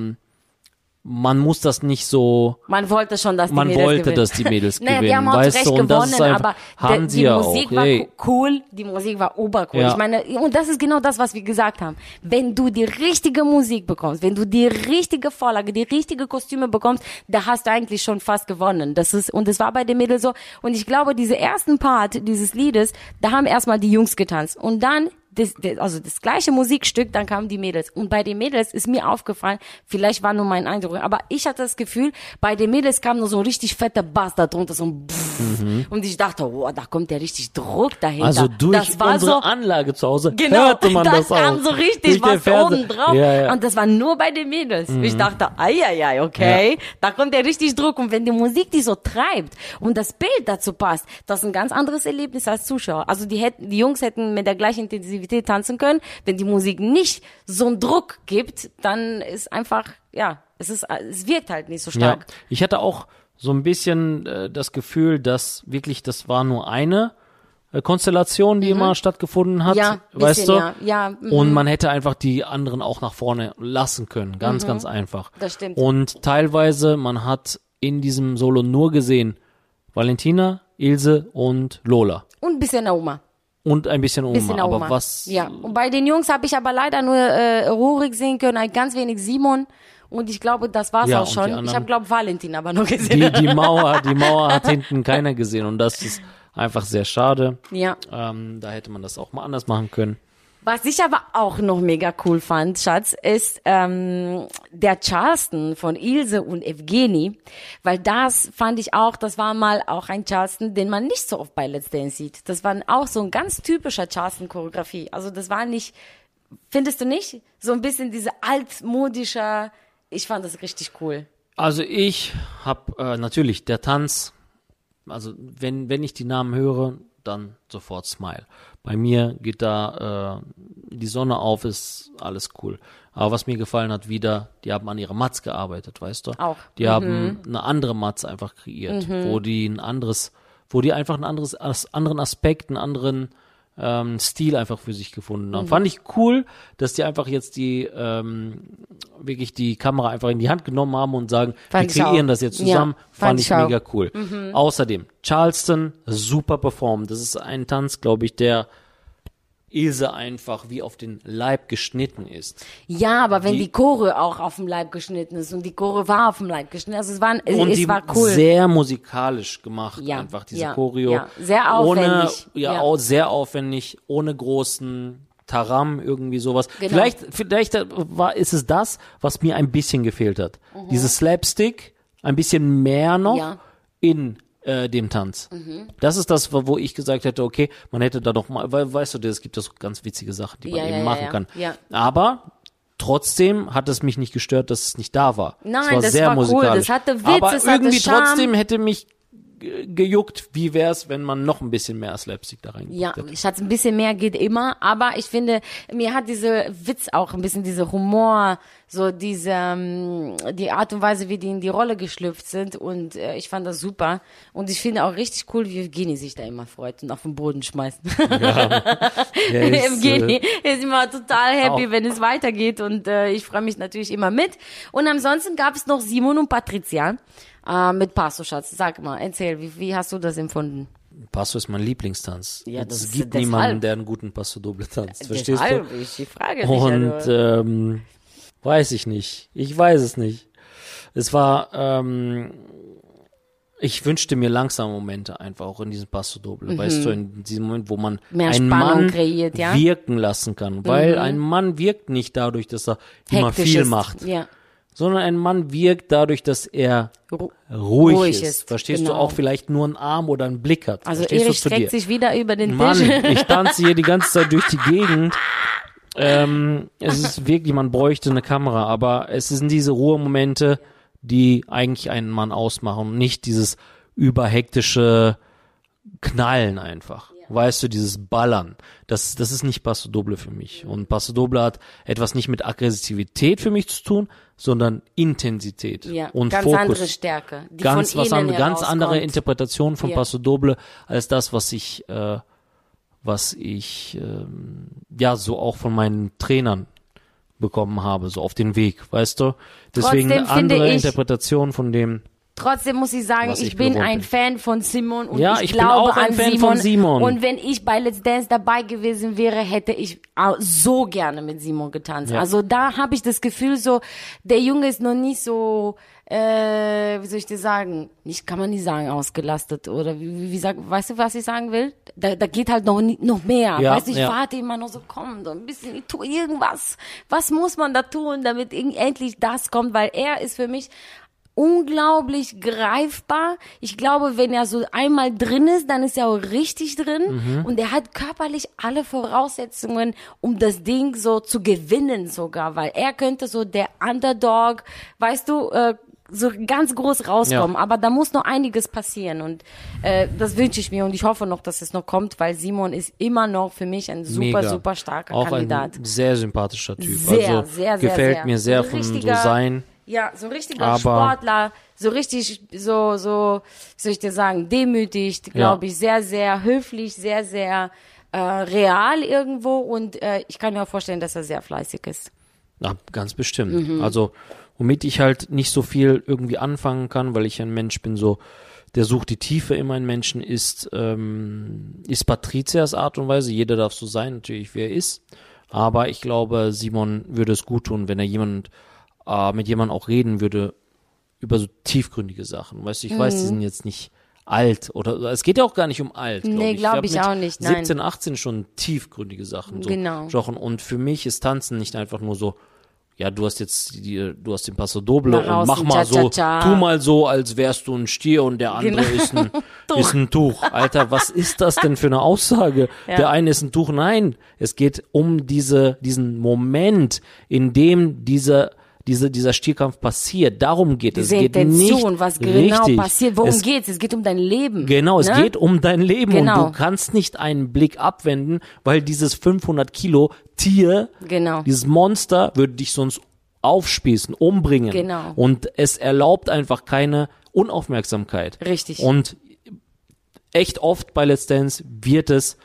man muss das nicht so. Man wollte schon, dass die Man Mädels wollte, gewinnen. dass die Mädels Naja, gewinnen, die haben auch weißt zu du, Recht und das ist gewonnen, einfach, aber haben die sie ja Musik auch. war Hey. cool, die Musik war obercool. Ja. Ich meine, und das ist genau das, was wir gesagt haben. Wenn du die richtige Musik bekommst, wenn du die richtige Vorlage, die richtige Kostüme bekommst, da hast du eigentlich schon fast gewonnen. Und das war bei den Mädels so. Und ich glaube, diese ersten Part dieses Liedes, da haben erstmal die Jungs getanzt. Und dann das gleiche Musikstück, dann kamen die Mädels. Und bei den Mädels ist mir aufgefallen, vielleicht war nur mein Eindruck, aber ich hatte das Gefühl, bei den Mädels kam nur so ein richtig fetter Bass da drunter, so ein Pfff. Und ich dachte, oh, da kommt ja richtig Druck dahinter. Also durch das war unsere so, Anlage zu Hause genau, hörte man das auch. kam so richtig Durch den was Fernseher. oben drauf. Ja, ja. Und das war nur bei den Mädels. Ich dachte, ai, okay, da kommt ja richtig Druck. Und wenn die Musik die so treibt und das Bild dazu passt, das ist ein ganz anderes Erlebnis als Zuschauer. Also die Jungs hätten mit der gleichen Intensität tanzen können. Wenn die Musik nicht so einen Druck gibt, dann ist einfach, ja, es wirkt halt nicht so Ja, stark. ich hatte auch so ein bisschen das Gefühl, dass wirklich, das war nur eine Konstellation, die immer stattgefunden hat, Ja, weißt du? bisschen, ja. Und man hätte einfach die anderen auch nach vorne lassen können, ganz einfach. Das stimmt. Und teilweise, man hat in diesem Solo nur gesehen, Valentina, Ilse und Lola. Und ein bisschen Oma. Und ein bisschen Oma, Bisschen aber Oma. was... Ja, und bei den Jungs habe ich aber leider nur Rurik sehen können, ein ganz wenig Simon. Und ich glaube, das war's Ja, auch und schon. die anderen- Ich habe, glaube Valentin aber noch gesehen. Die Mauer hat hinten keiner gesehen und das ist einfach sehr schade. Ja. Da hätte man das auch mal anders machen können. Was ich aber auch noch mega cool fand, Schatz, ist der Charleston von Ilse und Evgeni, weil das fand ich auch, das war mal auch ein Charleston, den man nicht so oft bei Let's Dance sieht. Das war auch so ein ganz typischer Charleston-Choreografie. Also das war nicht, findest du nicht? So ein bisschen diese altmodische, ich fand das richtig cool. Also ich habe natürlich der Tanz, also wenn ich die Namen höre, dann sofort Smile. Bei mir geht da die Sonne auf, ist alles cool. Aber was mir gefallen hat wieder, die haben an ihrer Matz gearbeitet, weißt du? Auch. Die haben eine andere Matz einfach kreiert, wo die einfach einen anderen Aspekt, einen anderen Stil einfach für sich gefunden haben. Fand ich cool, dass die einfach jetzt wirklich die Kamera einfach in die Hand genommen haben und sagen, Fand wir ich kreieren auch. das jetzt Ja, zusammen. fand Fand ich ich auch. mega cool. Außerdem, Charleston, super performt. Das ist ein Tanz, glaube ich, der Ilse einfach wie auf den Leib geschnitten ist. Ja, aber wenn Die- die Chore auch auf dem Leib geschnitten ist und die Chore war auf dem Leib geschnitten, also es war cool. Sehr musikalisch gemacht, Ja, einfach diese ja, Choreo. ja. Sehr aufwendig. Ohne, Ja. Auch sehr aufwendig, ohne großen Taram, irgendwie sowas. Genau. Vielleicht ist es das, was mir ein bisschen gefehlt hat. Dieses Slapstick, ein bisschen mehr noch Ja. in dem Tanz. Das ist das, wo ich gesagt hätte, okay, man hätte da doch mal, weil, weißt du, es gibt ja so ganz witzige Sachen, die man Ja, eben ja, machen ja, kann. ja. Aber trotzdem hat es mich nicht gestört, dass es nicht da war. Nein, es war das sehr war cool, musikalisch. das hatte Witz, aber es hatte irgendwie Charme. trotzdem hätte mich gejuckt, wie wär's, wenn man noch ein bisschen mehr Slapstick da reingebracht Ja, hätte. Schatz, ein bisschen mehr geht immer, aber ich finde, mir hat diese Witz auch ein bisschen, diese Humor, so diese, die Art und Weise, wie die in die Rolle geschlüpft sind und ich fand das super und ich finde auch richtig cool, wie Evgeni sich da immer freut und auf den Boden schmeißt. Evgeni ist immer total happy, auch. wenn es weitergeht und ich freue mich natürlich immer mit. Und ansonsten gab es noch Simon und Patricia mit Passo, Schatz. Sag mal, erzähl, wie hast du das empfunden? Passo ist mein Lieblingstanz. Ja, das es ist gibt deshalb. niemanden, der einen guten Passo Doble tanzt. Verstehst Deshalb, du? ich frage dich. Und also. weiß ich nicht. Ich weiß es nicht. Es war, ich wünschte mir langsame Momente einfach auch in diesem Passo Doble. Weißt du, in diesem Moment, wo man Mehr einen Spannung Mann kreiert, ja? wirken lassen kann. Weil ein Mann wirkt nicht dadurch, dass er immer Hektisch viel ist. macht. Ja. Sondern ein Mann wirkt dadurch, dass er Ruhig ruhig ist. ist, Verstehst genau. du? Auch vielleicht nur einen Arm oder einen Blick hat. Also Verstehst Erich du zu dir? streckt sich wieder über den Mann, Tisch. ich tanze hier die ganze Zeit durch die Gegend. Es ist wirklich, man bräuchte eine Kamera, aber es sind diese Ruhemomente, die eigentlich einen Mann ausmachen, nicht dieses überhektische Knallen einfach. Weißt du, dieses Ballern. Das ist nicht Passo Doble für mich. Und Passo Doble hat etwas nicht mit Aggressivität für mich zu tun, sondern Intensität Ja, und ganz Fokus. andere Stärke, die Ganz von was innen an, ganz andere herauskommt. Interpretation von Ja. Passo Doble als das, was ich ja so auch von meinen Trainern bekommen habe, so auf den Weg, weißt du? Deswegen Trotzdem eine finde andere ich- Interpretation von dem. Trotzdem muss ich sagen, Was ich ich bin gewohnt ein bin. Fan von Simon und Ja, ich ich bin glaube auch ein an Fan Simon. von Simon. Und wenn ich bei Let's Dance dabei gewesen wäre, hätte ich auch so gerne mit Simon getanzt. Ja. Also da habe ich das Gefühl so, der Junge ist noch nicht so, wie soll ich dir sagen, nicht, kann man nicht sagen, ausgelastet oder weißt du, was ich sagen will? Da geht halt noch mehr. Ja, weißt du, ich ja. warte immer noch so, komm, so ein bisschen, ich tue irgendwas. Was muss man da tun, damit endlich das kommt? Weil er ist für mich unglaublich greifbar. Ich glaube, wenn er so einmal drin ist, dann ist er auch richtig drin. Und er hat körperlich alle Voraussetzungen, um das Ding so zu gewinnen sogar, weil er könnte so der Underdog, weißt du, so ganz groß rauskommen. Ja. Aber da muss noch einiges passieren und das wünsche ich mir und ich hoffe noch, dass es noch kommt, weil Simon ist immer noch für mich ein super, Mega. super starker Auch Kandidat. ein sehr sympathischer Typ. Sehr, also sehr, sehr, gefällt sehr. mir sehr von so Richtiger- sein Ja, so ein richtiger Aber- Sportler, so richtig, so, wie soll ich dir sagen, demütig, glaube ich, sehr, sehr höflich, sehr, sehr real irgendwo und ich kann mir auch vorstellen, dass er sehr fleißig ist. Ja, ganz bestimmt. Also, womit ich halt nicht so viel irgendwie anfangen kann, weil ich ein Mensch bin, so, der sucht die Tiefe in meinen Menschen, ist Patrizias Art und Weise. Jeder darf so sein, natürlich, wie er ist. Aber ich glaube, Simon würde es gut tun, wenn er mit jemandem auch reden würde über so tiefgründige Sachen. Weißt du, ich weiß, die sind jetzt nicht alt oder es geht ja auch gar nicht um alt. Nee, glaube ich hab auch mit nicht, nein. 17, 18 schon tiefgründige Sachen so Genau. gesprochen. Und für mich ist Tanzen nicht einfach nur so, ja, du hast den Paso Doble Nach und außen, mach mal so, Cha-Cha-Cha. tu mal so, als wärst du ein Stier und der andere Genau. ist ein Tuch. Alter, was ist das denn für eine Aussage? Ja. Der eine ist ein Tuch. Nein, es geht um diesen Moment, in dem dieser Stierkampf passiert. Darum geht es. Diese Es geht Intention, nicht was genau richtig. passiert, worum Es geht's? Es geht um dein Leben. Genau, es ne? geht um dein Leben Genau. und du kannst nicht einen Blick abwenden, weil dieses 500 Kilo Tier, Genau. dieses Monster würde dich sonst aufspießen, umbringen. Genau. Und es erlaubt einfach keine Unaufmerksamkeit. Richtig. Und echt oft bei Let's Dance wird es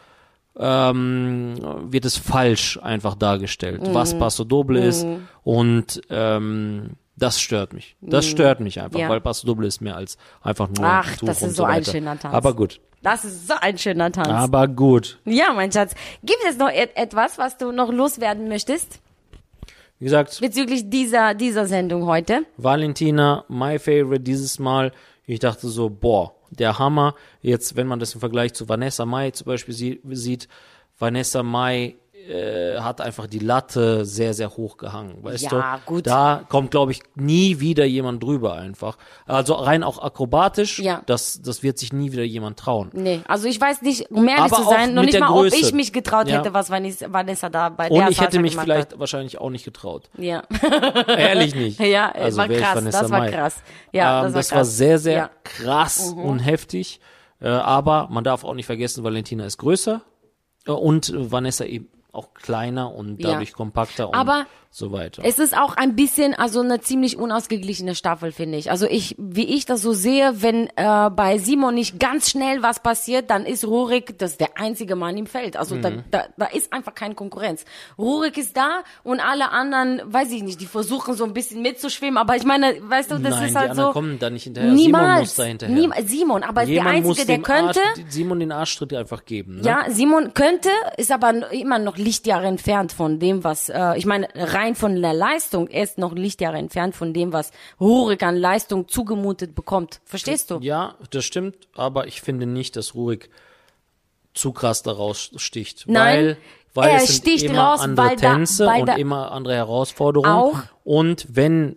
falsch einfach dargestellt, was Paso Doble ist und das stört mich. Das stört mich einfach, Ja. weil Paso Doble ist mehr als einfach nur Ach, ein Tuch das und ist so ein weiter. schöner Tanz. Aber gut. Das ist so ein schöner Tanz. Aber gut. Ja, mein Schatz. Gibt es noch etwas, was du noch loswerden möchtest Wie gesagt, bezüglich dieser Sendung heute? Valentina, my favorite dieses Mal. Ich dachte so, boah, der Hammer. Jetzt, wenn man das im Vergleich zu Vanessa Mai zum Beispiel sieht, Vanessa Mai hat einfach die Latte sehr, sehr hoch gehangen, weißt Ja, du? gut. Da kommt, glaube ich, nie wieder jemand drüber einfach. Also rein auch akrobatisch, Ja. das wird sich nie wieder jemand trauen. Nee, also ich weiß nicht, um ehrlich Aber zu auch sein, noch mit nicht der mal, ob Größe. ich mich getraut Ja. hätte, was Vanessa da bei Und der ich hätte Sascha mich gemacht vielleicht wahrscheinlich auch nicht getraut. hat. Ja, Ehrlich nicht. ja, Also war wär ich krass, Vanessa das war Mai. krass. Ja, Das krass. war sehr, sehr Ja. krass und heftig. Aber man darf auch nicht vergessen, Valentina ist größer und Vanessa eben auch kleiner und Ja. dadurch kompakter und Aber so weiter. es ist auch ein bisschen, also eine ziemlich unausgeglichene Staffel, finde ich. Also wie ich das so sehe, wenn bei Simon nicht ganz schnell was passiert, dann ist Rurik das der einzige Mann im Feld. Also da ist einfach keine Konkurrenz. Rurik ist da und alle anderen, weiß ich nicht, die versuchen so ein bisschen mitzuschwimmen, aber ich meine, weißt du, das Nein, ist die halt anderen so. kommen da nicht hinterher. Simon muss Niemals. da hinterher. Simon, aber ist der Jemand muss Einzige, der dem könnte. Simon den Arschtritt einfach geben. Ne? Ja, Simon könnte, ist aber immer noch Lichtjahre entfernt von dem, was, ich meine, rein von der Leistung, er ist noch Lichtjahre entfernt von dem, was Rurik an Leistung zugemutet bekommt. Verstehst du? Ja, das stimmt, aber ich finde nicht, dass Rurik zu krass daraus sticht. Nein, weil er es sind sticht immer raus, andere weil da- Tänze weil und da- immer andere Herausforderungen. Auch. Und wenn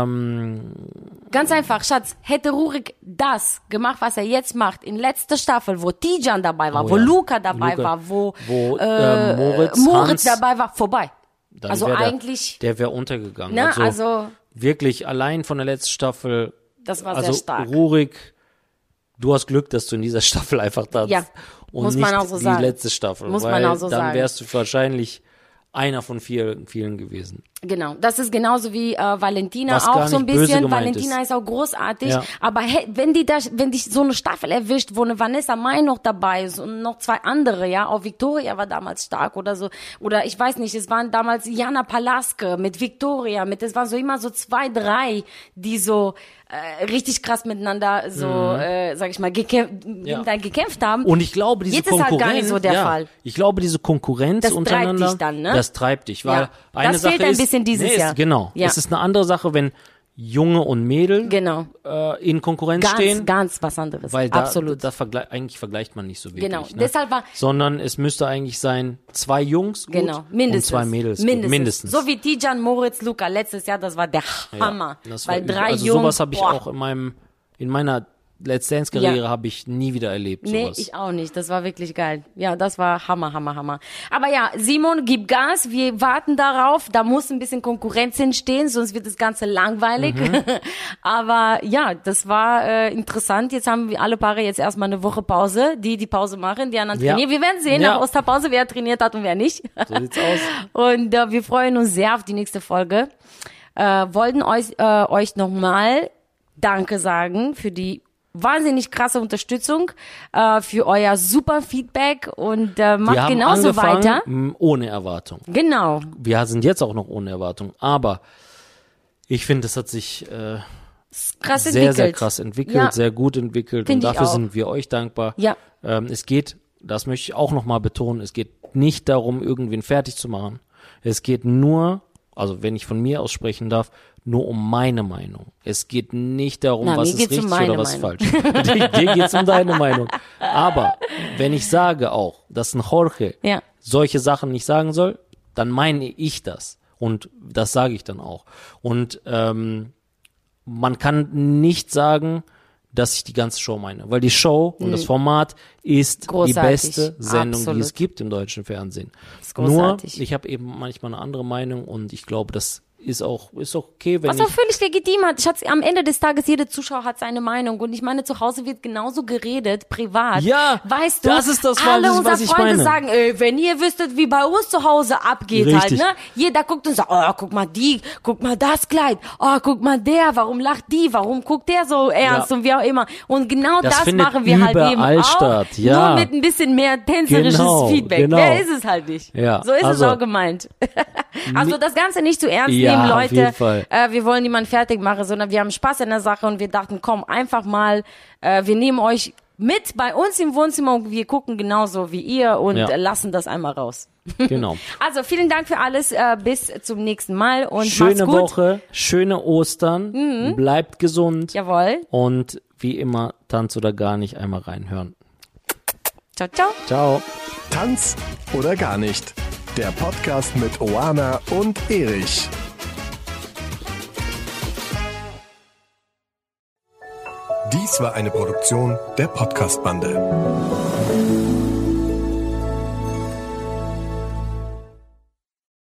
Ganz einfach, Schatz, hätte Rurik das gemacht, was er jetzt macht, in letzter Staffel, wo Tijan dabei war, Oh wo ja. Luca dabei Luca, war, wo Moritz, Hans, dabei war, vorbei. dann Also wär eigentlich, der wäre untergegangen. ne, also, wirklich allein von der letzten Staffel. das war Also sehr stark. Rurik, du hast Glück, dass du in dieser Staffel einfach tanzt. Ja, und muss nicht man auch so die sagen. letzte Staffel. Muss weil man auch so dann sagen. wärst du wahrscheinlich einer von vielen gewesen. Genau, das ist genauso wie Valentina Was auch gar so ein nicht böse bisschen. gemeint Valentina ist auch großartig, Ja. aber wenn dich so eine Staffel erwischt, wo eine Vanessa Mai noch dabei ist und noch zwei andere, ja, auch Victoria war damals stark oder so, oder ich weiß nicht, es waren damals Jana Palaske mit Victoria, es waren so immer so 2, 3, die so richtig krass miteinander so, sag ich mal, miteinander gekämpft haben. Und ich glaube, diese Jetzt ist halt Konkurrenz, gar nicht so der ja, Fall. Ich glaube, diese Konkurrenz Das treibt untereinander, dich dann, ne? das treibt dich, weil Ja. eine Das Sache fehlt ein ist, bisschen dieses Jahr. Genau. Ja. Es ist eine andere Sache, wenn Junge und Mädel Genau. in Konkurrenz stehen. Ganz was anderes. Weil da, Absolut. eigentlich vergleicht man nicht so wirklich. Genau. Ne? Deshalb war, Sondern es müsste eigentlich sein, 2 Jungs gut genau, mindestens. und 2 Mädels gut. Mindestens. So wie Tijan, Moritz, Luca letztes Jahr, das war der Hammer. Das Weil war, 3 also Jungs, sowas habe ich boah. auch in meiner Let's Dance Karriere Ja. habe ich nie wieder erlebt. Nee, Sowas. ich auch nicht. Das war wirklich geil. Ja, das war Hammer. Aber ja, Simon, gib Gas. Wir warten darauf. Da muss ein bisschen Konkurrenz entstehen, sonst wird das Ganze langweilig. Aber ja, das war interessant. Jetzt haben wir alle Paare jetzt erstmal eine Woche Pause. Die Pause machen, die anderen Ja. trainieren. Wir werden sehen Ja. nach Osterpause, wer trainiert hat und wer nicht. So sieht's aus. Und wir freuen uns sehr auf die nächste Folge. wollten euch nochmal Danke sagen für die wahnsinnig krasse Unterstützung, für euer super Feedback und macht genauso weiter. Ohne Erwartung. Genau. Wir sind jetzt auch noch ohne Erwartung, aber ich finde, es hat sich krass sehr, entwickelt. sehr krass entwickelt, Ja. sehr gut entwickelt Find und ich dafür auch. sind wir euch dankbar. Ja. Es geht, das möchte ich auch nochmal betonen, es geht nicht darum, irgendwen fertig zu machen. Es geht nur, also wenn ich von mir aus sprechen darf, nur um meine Meinung. Es geht nicht darum, Na, was mir ist geht's um richtig meine oder was Meinung. falsch. Dir geht's um deine Meinung. Aber wenn ich sage auch, dass ein Jorge Ja. solche Sachen nicht sagen soll, dann meine ich das. Und das sage ich dann auch. Und man kann nicht sagen, dass ich die ganze Show meine. Weil die Show und das Format ist Großartig. die beste Sendung, Absolut. die es gibt im deutschen Fernsehen. Ist Nur, großartig. ich habe eben manchmal eine andere Meinung und ich glaube, das ist auch okay, wenn Was auch völlig legitim hat. Am Ende des Tages, jeder Zuschauer hat seine Meinung. Und ich meine, zu Hause wird genauso geredet, privat. Ja, weißt du, das ist das, alle was unsere ich Freunde meine. sagen, wenn ihr wüsstet, wie bei uns zu Hause abgeht Richtig. halt, ne? Jeder guckt und sagt, oh, guck mal die, guck mal das Kleid, oh, guck mal der, warum lacht die, warum guckt der so ernst Ja. und wie auch immer. Und genau Das das findet machen wir halt eben überall auch, statt, ja. nur mit ein bisschen mehr tänzerisches Genau, Feedback. genau. Wer ist es halt nicht. Ja, So ist also- es auch gemeint. Also das Ganze nicht zu ernst Ja, nehmen, auf Leute. jeden Fall. Wir wollen niemanden fertig machen, sondern wir haben Spaß an der Sache und wir dachten, komm, einfach mal, wir nehmen euch mit bei uns im Wohnzimmer und wir gucken genauso wie ihr und Ja. Lassen das einmal raus. Genau. Also vielen Dank für alles, bis zum nächsten Mal und Schöne macht's gut. Woche, schöne Ostern, bleibt gesund Jawohl. und wie immer, Tanz oder gar nicht, einmal reinhören. Ciao, ciao. Ciao. Tanz oder gar nicht. Der Podcast mit Oana und Erich. Dies war eine Produktion der Podcast-Bande.